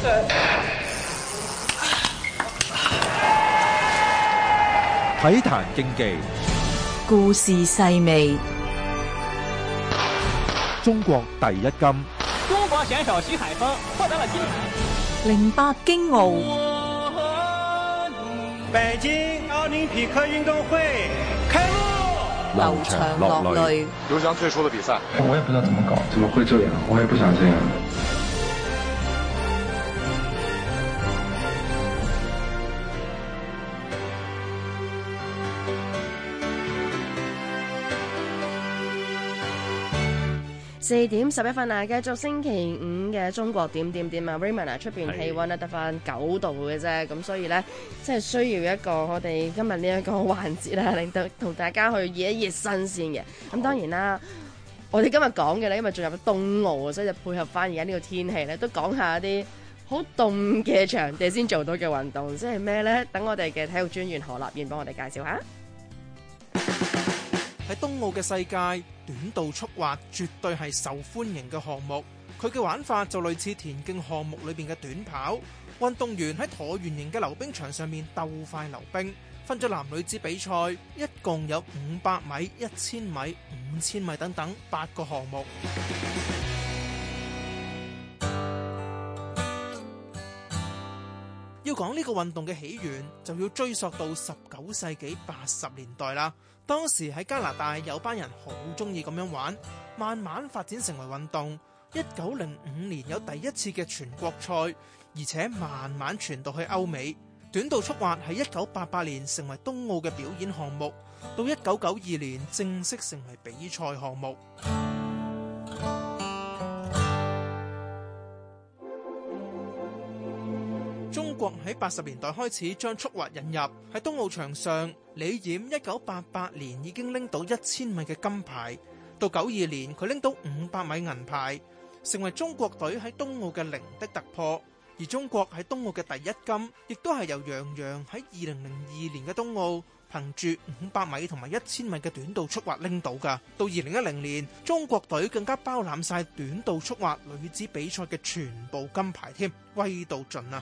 體壇競技， 故事細味， 中國第一金。 中國選手徐海峰獲得了金牌。 08京奧， 北京奧林匹克運動會開幕， 流場落淚。 劉翔退出了比賽， 我也不知道怎麼搞，怎麼會這樣？我也不想這樣。 4點11分啊！繼續星期五嘅中國點點點啊 Raymond 啊，出邊氣温咧得翻9度嘅啫，咁所以咧即係需要一個我哋今日呢一個環節啦，令到同大家去熱一熱身先嘅。咁當然啦，我哋今日講嘅咧，因為進入咗冬奧，所以就配合翻而家呢個天氣咧，都講下一啲好凍嘅場地先做到嘅運動，即係咩咧？等我哋嘅體育專員何立彥幫我哋介紹下。 喺冬奧嘅世界，短道速滑絕對係受歡迎嘅項目。佢嘅玩法就類似田徑項目裏邊嘅短跑，運動員喺橢圓形嘅溜冰場上面鬥快溜冰，分咗男女子比賽，一共有500米、1000米、5000米等等8個項目。要講呢個運動嘅起源，就要追溯到19世紀80年代啦。當時喺加拿大有班人好中意咁樣玩，慢慢發展成為運動。1905年有第一次嘅全國賽，而且慢慢傳到去歐美。短道速滑喺1988年成為冬奧嘅表演項目，到1992年正式成為比賽項目。中國喺80年代開始將速滑引入，喺冬奧場上，李冉1988年已經拎到1000米嘅金牌，到92年佢拎到500米銀牌，成為中國隊喺冬奧嘅零的突破。而中國喺冬奧嘅第一金，亦都係由楊洋喺2002年嘅冬奧憑住500米同埋1000米嘅短道速滑拎到㗎。到2010年，中國隊更加包攬晒短道速滑女子比賽嘅全部金牌添，威到盡啊！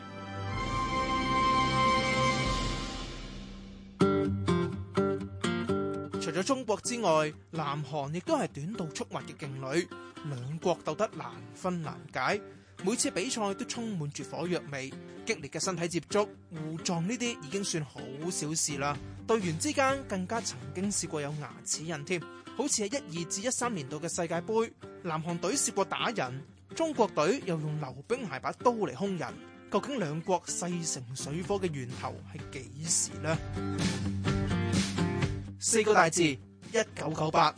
除咗中國之外，南韓亦都係短道速滑嘅勁旅，兩國鬥得難分難解，每次比賽都充滿住火藥味，激烈嘅身體接觸、互撞呢啲已經算好小事啦。隊員之間更加曾經試過有牙齒印添，好似喺12至13年度嘅世界盃，南韓隊試過打人，中國隊又用溜冰鞋把刀嚟兇人。究竟兩國勢成水火嘅源頭係幾時呢？4個大字：1998。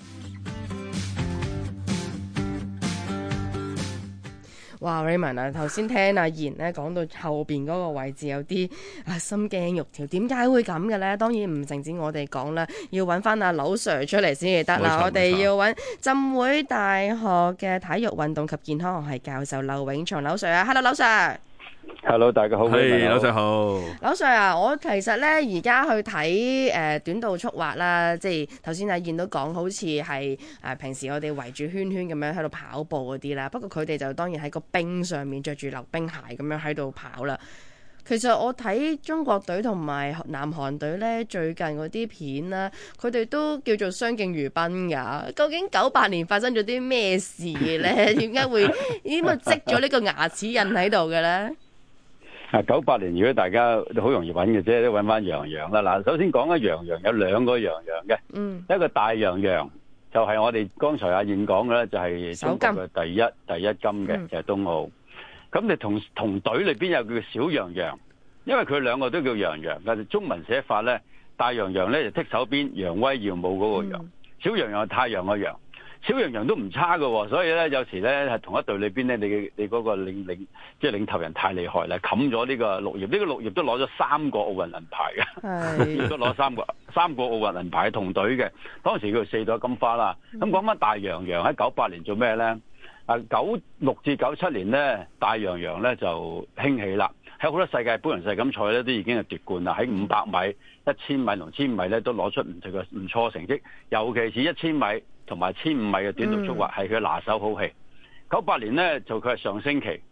哇 Raymond 啊，頭先聽阿賢咧講到後邊嗰個位置有啲心驚肉跳，點解會咁嘅咧？當然唔淨止我哋講啦，要揾翻阿劉 Sir 出嚟先至得啦。我哋要揾浸會大學嘅體育運動及健康學系教授劉永松劉 Sir 啊 ，Hello 劉 Sir。Hello， 大家好。 係，劉 Sir 好。 劉 Sir 啊，我其實咧而家去睇短道速滑啦，即係頭先阿燕都講，好似係平時我哋圍住圈圈咁樣喺度跑步嗰啲啦。不過佢哋就當然喺個冰上面着住溜冰鞋咁樣喺度跑啦。其實我睇中國隊同埋南韓隊咧最近嗰啲片啦，佢哋都叫做相敬如賓㗎。究竟98年發生咗啲咩事咧？點解會點解積咗呢個牙齒印喺度嘅咧 ？98年如果大家都好容易揾嘅啫，都揾翻楊洋啦。嗱，首先講咧，楊洋有兩個楊洋嘅，一個大楊洋就係我哋剛才阿燕講嘅咧，就係中國嘅第一金嘅，就係冬奧。咁你同隊裏邊有叫小楊洋，因為佢兩個都叫楊洋，但係中文寫法咧，大楊洋咧就剔手邊揚威耀武嗰個楊，小楊洋係太陽個陽。小楊洋都唔差㗎，所以咧有時咧係同一隊裏邊咧，你嗰個即係領頭人太厲害啦，冚咗呢個綠葉，呢個綠葉都攞咗3個奧運銀牌嘅，都攞三個奧運銀牌同隊嘅，當時叫4朵金花啦。咁講翻大楊洋喺98年做咩咧？96至97年咧，大楊洋咧就興起啦，喺好多世界盃同世錦賽咧都已經係奪冠啦，喺500米、1000米同1000米咧都攞出唔錯成績，尤其是1000米同埋1500米嘅短道速滑係佢拿手好戲。98年呢，就佢係上升期，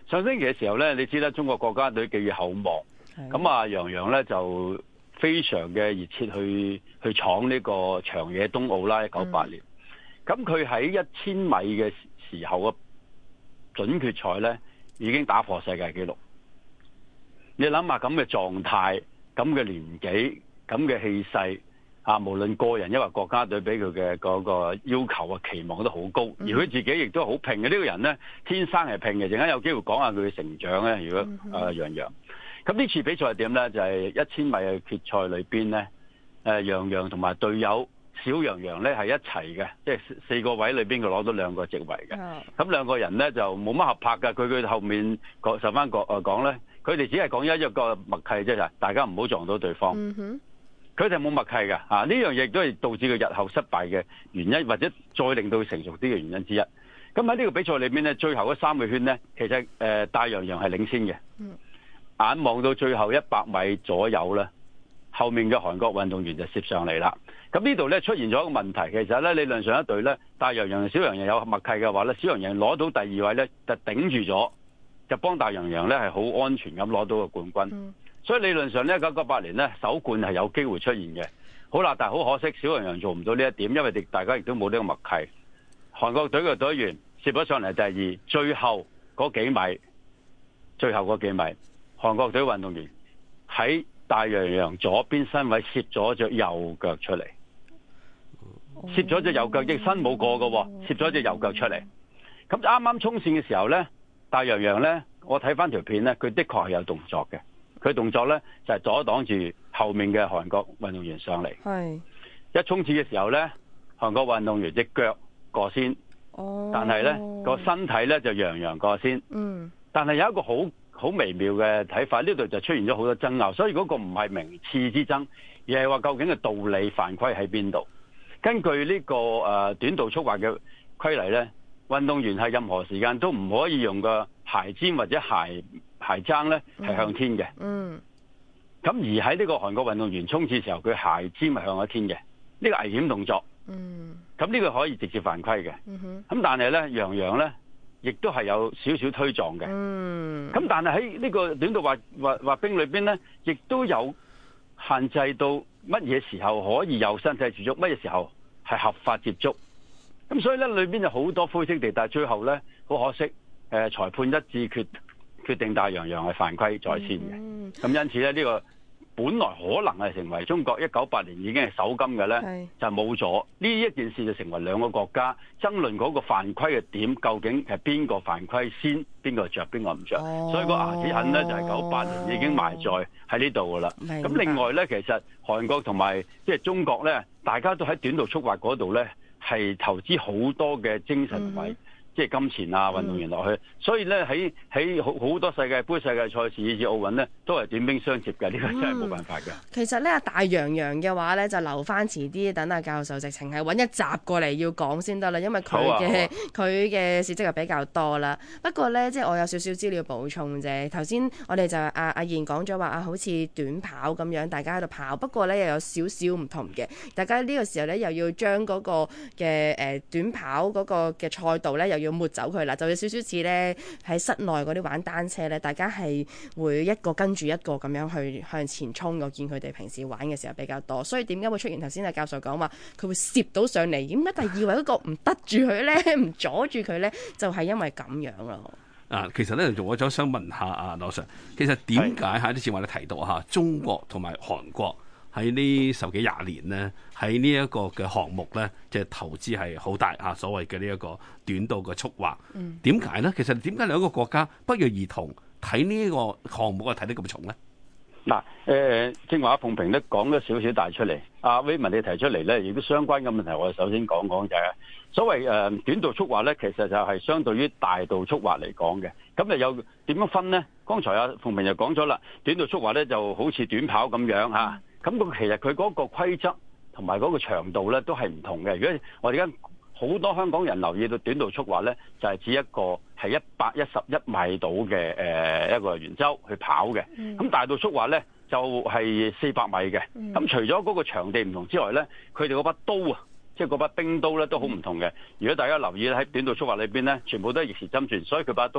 上星期嘅時候咧，你知啦，中國國家隊寄予厚望，咁啊楊洋咧就非常嘅熱切去闖呢個長野冬奧啦，1998年。咁佢喺1000米嘅時候嘅準決賽咧，已經打破世界紀錄。你諗下咁嘅狀態、咁嘅年紀、咁嘅氣勢啊，無論個人抑或國家隊俾佢嘅嗰個要求啊、期望都好高，而佢自己亦都好拼嘅。呢個人咧，天生係拼嘅。陣間有機會講下佢嘅成長咧。如果楊洋，咁呢次比賽係點咧？就係1000米嘅決賽裏邊咧，楊洋同埋隊友小楊洋咧係一齊嘅，即係4個位裏邊佢攞到2個席位嘅。咁兩個人咧就冇乜合拍嘅。佢後面受翻講咧，佢哋只係講一個默契啫，就係大家唔好撞到對方。佢哋冇默契嘅，呢樣嘢亦都係導致佢日後失敗嘅原因，或者再令到佢成熟啲嘅原因之一。咁喺呢個比賽裏邊咧，最後嗰3個圈咧，其實大楊洋係領先嘅。眼望到最後100米左右咧，後面嘅韓國運動員就攝上嚟啦。咁呢度咧出現咗一個問題，其實咧理論上一隊咧，大楊洋同小楊洋有默契嘅話咧，小楊洋攞到第2位咧，就頂住咗，就幫大楊洋咧係好安全咁攞到個冠軍。所以理論上咧，1998年咧首冠係有機會出現嘅。好啦，但係好可惜，小楊洋做唔到呢一點，因為大家亦都冇呢個默契。韓國隊嘅隊員攝咗上嚟第2，最後嗰幾米，韓國隊運動員喺大楊洋左邊身位攝咗隻右腳出嚟，攝咗隻右腳，亦身冇過嘅喎，攝咗隻右腳出嚟。咁啱啱衝線嘅時候咧，大楊洋咧，我睇翻條片咧，佢的確係有動作嘅。佢動作咧就係阻擋住後面嘅韓國運動員上嚟。一衝刺嘅時候咧，韓國運動員隻腳過先，但係咧個身體咧就楊洋過先。但係有一個好微妙嘅睇法，呢度就出現咗好多爭拗。所以嗰個唔係名次之爭，而係話究竟嘅道理犯規喺邊度？根據呢個短道速滑嘅規例咧，運動員係任何時間都唔可以用個鞋尖或者鞋踭咧係向天嘅。咁而喺呢個韓國運動員衝刺時候，佢鞋尖係向咗天嘅，呢個危險動作。咁呢個可以直接犯規嘅。咁但係咧，楊洋咧亦都係有少少推撞嘅。咁但係喺呢個短道滑冰裏邊咧，亦都有限制到乜嘢時候可以有身體接觸，乜嘢時候係合法接觸。咁所以咧裏邊有好多灰色地帶，最後咧好可惜，裁判一致決定大楊洋係犯規在先嘅。咁因此咧呢個本來可能係成為中國1998年已經係首金嘅咧，就冇咗呢一件事，就成為兩個國家爭論嗰個犯規嘅點，究竟係邊個犯規先，邊個着，邊個唔着。所以個牙齒痕咧就係98年已經埋在喺呢度噶啦。咁另外咧，其實韓國同埋即係中國咧，大家都喺短道速滑嗰度咧係投資好多嘅精神同埋即係金錢啊，運動員落去，所以咧喺好多世界盃、世界賽事以至奧運咧，都係短兵相接嘅。呢個真係冇辦法嘅。 其實咧，大楊洋嘅話咧，就留翻遲啲，等阿教授直情係揾一集過嚟要講先得啦，因為佢嘅事蹟又比較多啦。不過咧，即係我有少少資料補充啫。頭先我哋就阿燕講咗話好似短跑咁樣，大家喺度跑，不過咧又有少少唔同嘅。大家呢個時候咧，又要將嗰個嘅短跑嗰個嘅賽道咧，又要抹走佢啦，就有少少似咧喺室內嗰啲玩單車咧，大家係會一個跟住一個咁樣去向前衝。我見佢哋平時玩嘅時候比較多，所以點解會出現頭先阿教授講話佢會攝到上嚟？點解第2位嗰個唔得住佢咧，唔阻住佢咧？就係因為咁樣咯。 其實咧，我就想問下阿羅 Sir，其實點解喺啲前話你提到嚇中國同埋韓國喺呢10幾20年呢，喺呢一個嘅項目咧，即係投資係好大嚇，所謂嘅呢一個短道嘅速滑。點解咧？其實點解兩個國家不約而同睇呢個項目睇得咁重咧？ 嗱，正話阿鳳萍咧講咗少少帶出嚟，阿威文你提出嚟咧，亦都相關嘅問題，我哋首先講就係所謂短道速滑咧，其實就係相對於大道速滑嚟講嘅。咁又有點樣分呢？剛才阿鳳萍就講咗啦，短道速滑咧就好似短跑咁樣嚇。咁其實佢嗰個規則同埋嗰個長度咧都係唔同嘅。如果我哋而家好多香港人留意到短道速滑咧，就係指一個係111米度嘅一個圓周去跑嘅。咁大道速滑咧就係400米嘅。咁除咗嗰個場地唔同之外咧，佢哋嗰把刀啊，即係嗰把冰刀咧都好唔同嘅。如果大家留意喺短道速滑裏邊咧，全部都係逆時針轉，所以佢把刀咧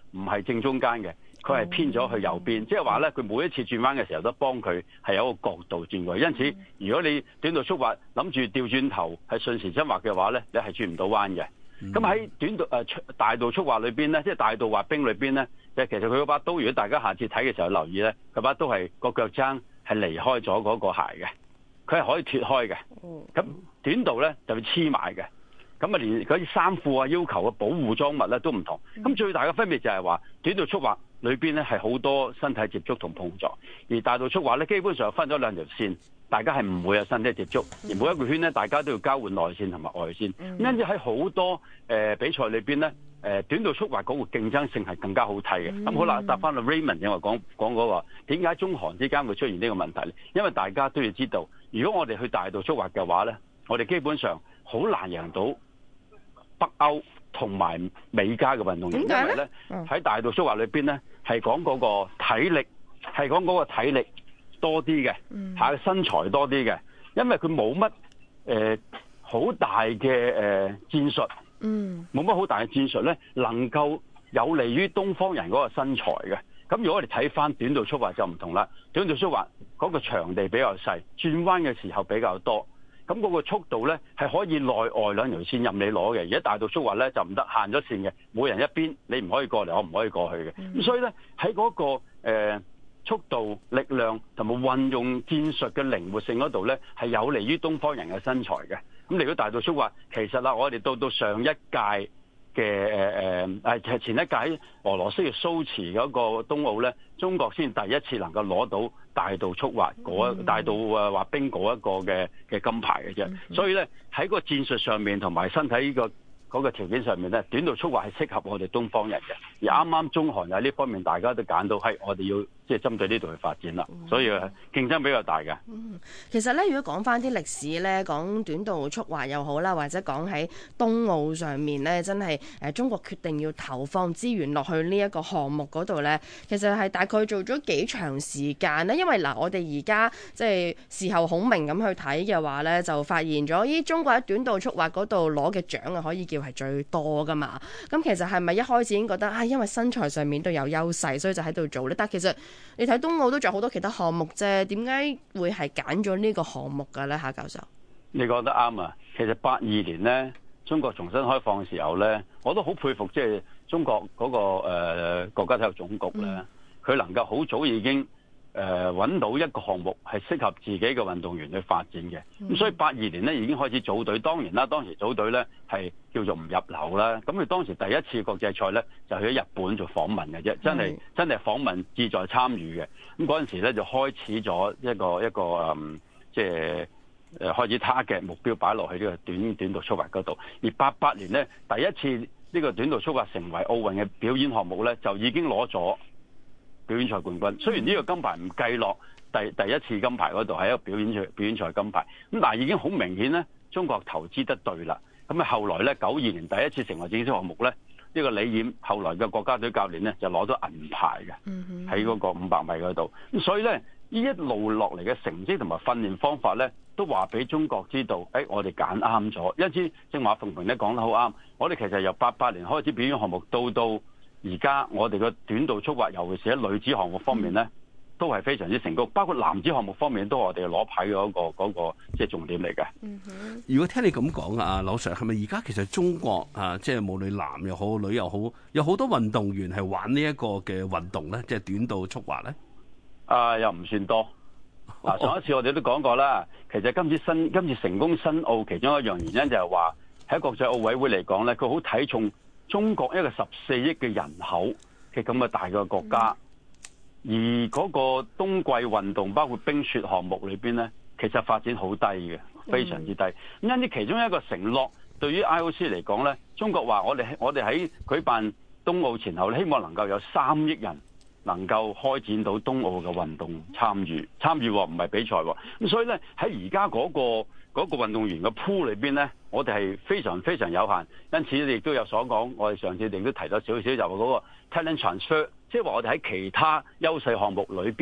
唔係正中間嘅，佢係偏咗去右邊，即係話咧佢每一次轉彎嘅時候都幫佢係有一個角度轉過去。因此如果你短道速滑諗住調轉頭係順時針滑嘅話咧，你係轉唔到彎嘅。咁喺大道速滑裏邊咧，即係大道滑冰裏邊咧，其實佢嗰把刀，如果大家下次睇嘅時候留意咧，佢把刀係個腳踭係離開咗嗰個鞋嘅，佢係可以脫開嘅。咁短道咧就會黐埋嘅。咁啊，連嗰啲衫褲啊要求嘅保護裝物咧都唔同。咁最大嘅分別就係話，短道速滑裏邊咧係好多身體接觸同碰撞，而大道速滑咧基本上分咗兩條線，大家係唔會有身體接觸，而每一個圈咧大家都要交換內線同埋外線。因此喺好多比賽裏邊咧，短道速滑嗰個競爭性係更加好睇嘅。咁好啦，答翻到 Raymond 因為講嗰個點解中韓之間會出現呢個問題咧？因為大家都要知道，如果我哋去大道速滑嘅話咧，我哋基本上好難贏到北歐同埋美加嘅運動員，因為咧喺大道速滑裏邊咧係講嗰個體力，係講嗰個體力多啲嘅，係身材多啲嘅，因為佢冇乜好大嘅戰術，冇乜好大嘅戰術咧，能夠有利於東方人嗰個身材嘅。咁如果我哋睇翻短道速滑就唔同啦，短道速滑嗰個場地比較細，轉彎嘅時候比較多。咁嗰個速度咧係可以內外兩條線任你攞嘅，而家大道速滑咧就唔得，限咗線嘅，每人一邊，你唔可以過嚟，我唔可以過去嘅。咁所以咧喺嗰個速度、力量同埋運用戰術嘅靈活性嗰度咧係有利於東方人嘅身材嘅。咁嚟到大道速滑，其實啦，我哋到上一屆嘅前一屆喺俄羅斯嘅蘇茨嗰個冬奧咧，中國先第一次能夠攞到大道速滑大道滑冰嗰一個嘅金牌嘅啫。所以咧喺個戰術上面同埋身體嗰個條件上面咧，短道速滑係適合我哋東方人嘅。而啱啱中韓喺呢方面大家都揀到係我哋要即係針對呢度去發展啦，所以競爭比較大嘅。 其實咧，如果講翻啲歷史咧，講短道速滑又好啦，或者講喺冬奧上面咧，真係中國決定要投放資源落去呢一個項目嗰度咧，其實係大概做咗幾長時間咧？因為嗱，我哋而家即係事後孔明咁去睇嘅話咧，就發現咗中國喺短道速滑嗰度攞嘅獎啊，可以叫係最多噶嘛。咁其實係咪一開始已經覺得因為身材上面都有優勢，所以就喺度做咧？但其實你睇冬奧都仲有好多其他項目啫，點解會係揀咗呢個項目㗎咧？夏教授， 你講得啱啊！其實82年咧，中國重新開放嘅時候咧，我都好佩服即係中國嗰個國家體育總局咧，佢能夠好早已經揾到一個項目係適合自己嘅運動員去發展嘅。咁所以82年咧已經開始組隊，當然啦，當時組隊咧係叫做唔入流啦。咁佢當時第一次國際賽咧就去咗日本做訪問嘅啫，真係訪問志在參與嘅。咁嗰陣時咧就開始咗一個即係開始target目標擺落去呢個短道速滑嗰度。而88年咧第一次呢個短道速滑成為奧運嘅表演項目咧，就已經攞咗表演賽冠軍。雖然呢個金牌唔計落第一次金牌嗰度係一個表演賽金牌，咁但係已經好明顯咧，中國投資得對啦。咁啊後來咧92年第一次成為正式項目咧，呢個李冉後來嘅國家隊教練咧就攞咗銀牌嘅，喺嗰個500米嗰度。咁所以咧呢一路落嚟嘅成績同埋訓練方法咧，都話俾中國知道，我哋揀啱咗。因此正話馮平咧講得好啱，我哋其實由88年開始表演項目到而家，我哋個短道速滑，尤其是喺女子項目方面咧，都係非常之成功。包括男子項目方面，都係我哋攞牌嗰個即係重點嚟嘅。 如果聽你咁講啊，劉 Sir 係咪而家其實中國即係無論男又好，女又好，有好多運動員係玩呢一個嘅運動咧，即係短道速滑咧？ 又唔算多。嗱，上一次我哋都講過啦，其實今次成功申奧其中一樣原因就係話喺國際奧委會嚟講咧，佢好睇重中國一個14億嘅人口嘅咁嘅大嘅國家，而嗰個冬季運動包括冰雪項目裏邊咧，其實發展好低嘅，非常之低。因此其中一個承諾對於 IOC 嚟講咧，中國話我哋喺舉辦冬奧前後，希望能夠有3億人能夠開展到冬奧嘅運動參與唔係比賽喎。咁所以咧喺而家嗰個運動員嘅 pool 裏邊咧，我哋係非常非常有限。因此你亦都有所講，我哋上次亦都提到少少，就話嗰個 talent transfer，即係話我哋喺其他優勢項目裏邊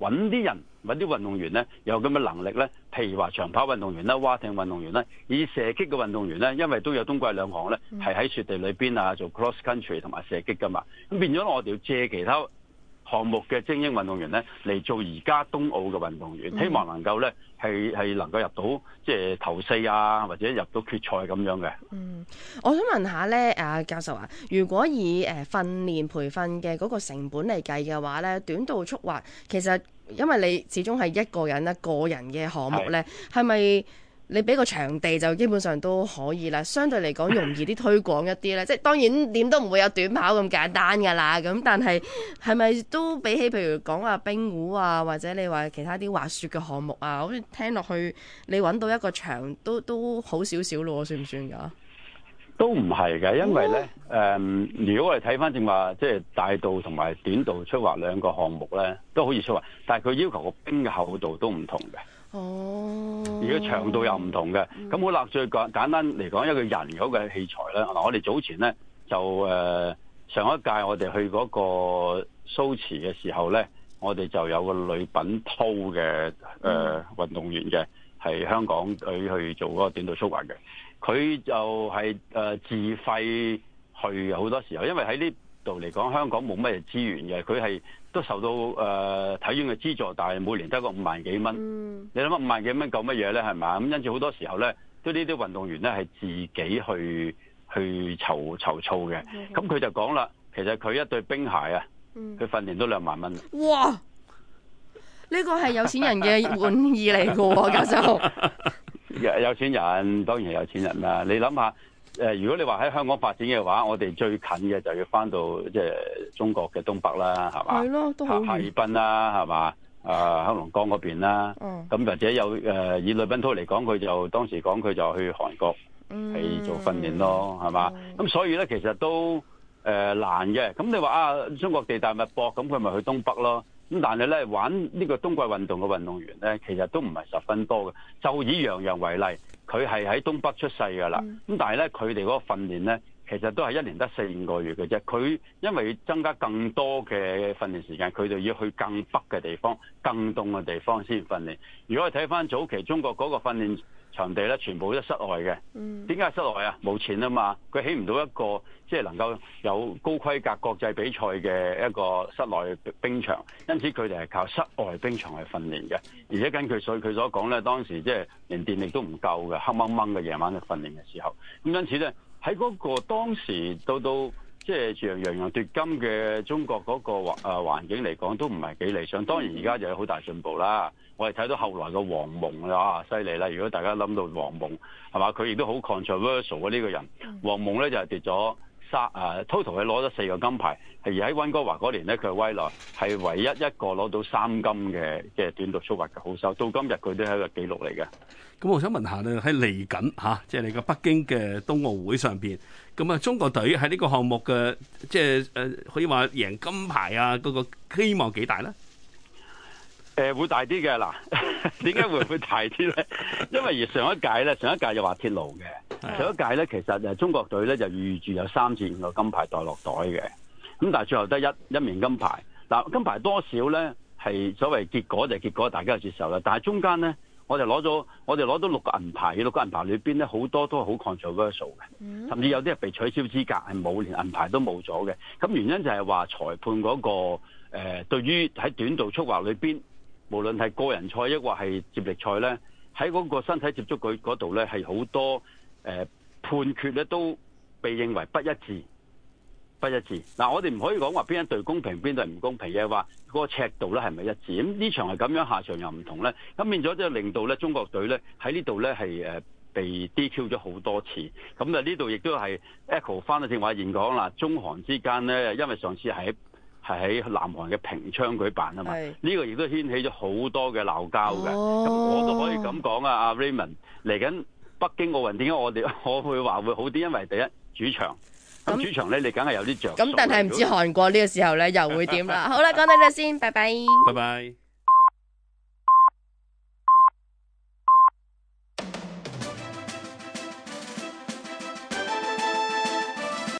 揾啲人揾啲運動員咧有咁嘅能力咧，譬如話長跑運動員啦、划艇運動員啦，以射擊嘅運動員咧，因為都有冬季兩項咧係喺雪地裏邊啊做 cross country 同埋射擊噶嘛，咁變咗我哋要借其他項目嘅精英運動員咧嚟做而家冬奧嘅運動員，希望能夠咧係能夠入到即係頭4啊，或者入到決賽咁樣嘅。 我想問下咧，阿教授啊，如果以訓練培訓嘅嗰個成本嚟計嘅話咧，短道速滑其實因為你始終係一個人嘅項目咧，係咪？你俾個場地就基本上都可以啦，相對嚟講容易啲推廣一啲咧。即係當然點都唔會有短跑咁簡單㗎啦。咁但係咪都比起譬如講話冰壺啊，或者你話其他啲滑雪嘅項目啊，好似聽落去你揾到一個場都好少少咯，算唔算㗎？ 都唔係嘅，因為咧如果我哋睇翻正話，即係大道同埋短道速滑兩個項目咧，都好易速滑，但係佢要求個冰嘅厚度都唔同嘅。而個長度又唔同嘅，咁好啦。最簡單嚟講，一個人嗰個器材咧，嗱，我哋早前咧就上一屆我哋去嗰個蘇池嘅時候咧，我哋就有個女品濤嘅運動員嘅，係香港隊去做嗰個短道速滑嘅，佢就係自費去好多時候，因為喺呢度嚟講，香港冇乜嘢資源嘅，佢係都受到體院嘅資助，但係每年得個5萬幾蚊。你諗下5萬幾蚊夠乜嘢咧？係咪？咁因此好多時候咧，都呢啲運動員咧係自己去籌措嘅。咁佢就講啦，其實佢一對冰鞋啊，佢訓練都2萬蚊。 哇！呢個係有錢人嘅玩意嚟㗎喎，教授。 有錢人當然係有錢人啦。你諗下。如果你話喺香港發展嘅話，我哋最近嘅就要翻到即係中國嘅東北啦，係嘛？係咯，都好遠。哈爾濱啦，係嘛？黑龍江嗰邊啦。咁或者有以呂斌濤嚟講，佢就當時講佢就去韓國係做訓練咯，係嘛？咁所以咧，其實都難嘅。咁你話中國地大物博，咁佢咪去東北咯？咁但係咧，玩呢個冬季運動嘅運動員咧，其實都唔係十分多嘅。就以楊洋為例，佢係喺東北出世㗎啦。咁但係咧，佢哋嗰個訓練咧，其實都係1年得4-5個月嘅啫。佢因為要增加更多嘅訓練時間，佢就要去更北嘅地方、更凍嘅地方先訓練。如果我睇翻早期中國嗰個訓練場地咧，全部都室外嘅。點解係室外啊？冇錢啊嘛，佢起唔到一個即係能夠有高規格國際比賽嘅一個室內冰場，因此佢哋係靠室外冰場去訓練嘅。而且根據佢所講咧，當時即係連電力都唔夠嘅，黑掹掹嘅夜晚嘅訓練嘅時候，咁因此咧喺嗰個當時到即係楊洋奪金嘅中國嗰個環境嚟講，都唔係幾理想。當然而家就有好大進步啦。我哋睇到後來嘅黃蒙啊，犀利啦！如果大家諗到黃蒙係嘛，佢亦都好 controversial 嘅呢個人。黃蒙咧就係跌咗total 係攞咗4個金牌，而喺溫哥華嗰年咧，佢係威來係唯一一個攞到3金嘅短道速滑嘅好手，到今日佢都係一個紀錄嚟嘅。 咁我想問下咧，喺嚟緊即係你個北京嘅冬奧會上邊，咁中國隊喺呢個項目嘅即係可以話贏金牌啊，嗰個希望幾大咧？ 會大啲嘅。嗱，點解會大啲咧？因為上一屆就滑鐵盧嘅，上一屆咧其實中國隊咧就預住有3至5個金牌袋落袋嘅，咁但係最後得一面金牌。嗱，金牌多少咧係所謂結果就係結果，大家就接受啦。但係中間咧，我哋攞到6個銀牌嘅，6個銀牌裏邊咧好多都係好 controversial 嘅，甚至有啲係被取消資格，係冇連銀牌都冇咗嘅。咁原因就係話裁判嗰個對於喺短道速滑裏邊，無論係個人賽抑或係接力賽咧，喺嗰個身體接觸嗰度咧係好多判決咧都被認為不一致。嗱，我哋唔可以講話邊一隊公平邊隊唔公平嘅，話嗰個尺度咧係咪一致？咁呢場係咁樣，下場又唔同咧，咁變咗即係令到咧中國隊咧喺呢度咧係被 DQ 咗好多次。咁啊呢度亦都係 echo 翻正話現講啦，中韓之間咧，因為上次係喺南韓嘅平昌舉辦啊嘛，呢個亦都掀起咗好多嘅鬧交嘅。咁我都可以咁講啊，阿 Raymond 嚟緊北京奧運點解我會話會好啲？因為第一主場。咁主場咧，你梗係有啲着數。 咁但係唔知韓國呢個時候咧又會點啦？好啦，講到呢度先，拜拜。 拜拜。